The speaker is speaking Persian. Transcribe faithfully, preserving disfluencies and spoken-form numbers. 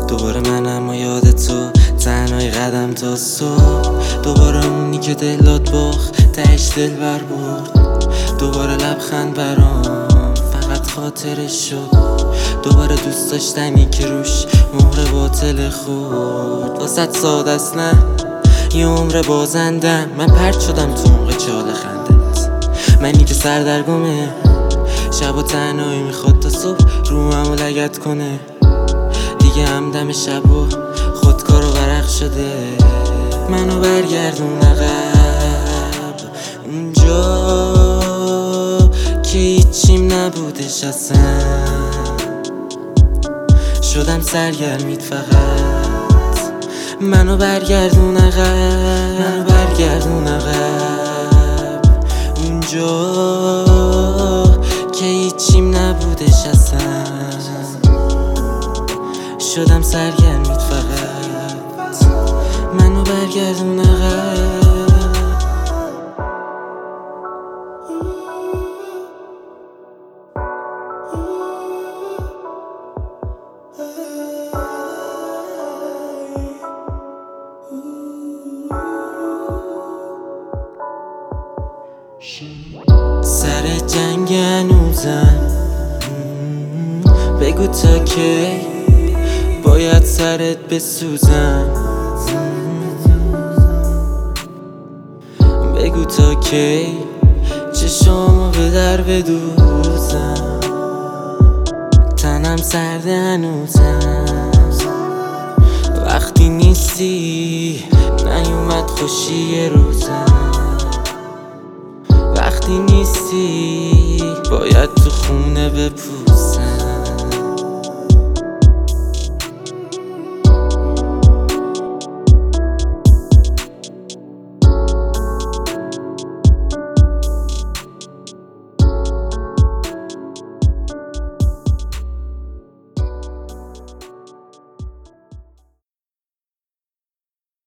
دوباره منم و یاد تو تنهای قدم تا صبح. دوباره اونی که دلات باخت تهش دل بر برد. دوباره لبخند برام فقط خاطرش شد. دوباره دوست داشتنی که روش مهر باطل خورد. واسه ساده است نه یه عمر بازندم. من پرت شدم تو موقع چاله خندت. منی که سردرگمه شب و تنهایی میخواد تا صبح رو همو لگت کنه. دیگه همدم شب و خودکار و ورق شده. منو برگردون عقب اونجا که هیچیم نبودش اصلا. شدم سرگرمیت فقط. منو برگردون عقب منو برگردون عقب اونجا که هیچیم نبودش اصلا. شدم سرگرمیت فقط. منو برگردون عقب. سر جنگ هنوزم. بگو تا کی باید سرت بسوزم. بگو تا کی چشامو به در بدوزم. تنم سرده هنوزم. وقتی نیستی نیومد خوشی یه روزم. وقتی نیستی باید تو خونه بپوزم.